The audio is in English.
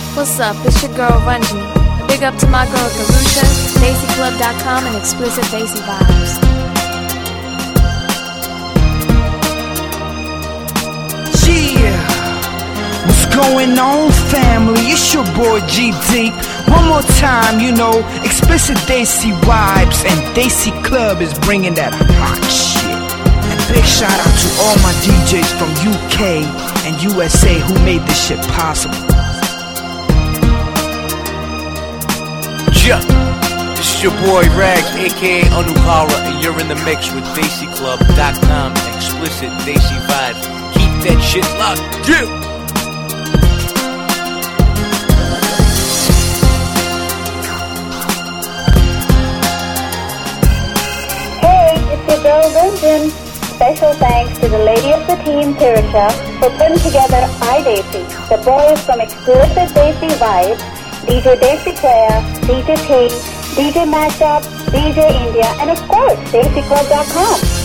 What's up? It's your girl Ranjini. Big up to my girl Darusha, DesiClub.com, and Explicit Desi Vibes. Yeah, what's going on, family? It's your boy G Deep. One more time, Explicit Desi Vibes and Desi Club is bringing that hot shit. And big shout out to all my DJs from UK and USA who made this shit possible. Yeah, this is your boy Rags, aka Anukara, and you're in the mix with DesiClub.com, Explicit Desi Vibes. Keep that shit locked. Yeah. Hey, it's your girl Ranjan. Special thanks to the lady of the team, Tirusha, for putting together iDesi, the boys from Explicit Desi Vibes, DJ Desi Player, DJ T, DJ Mashup, DJ India, and of course, DesiClub.com.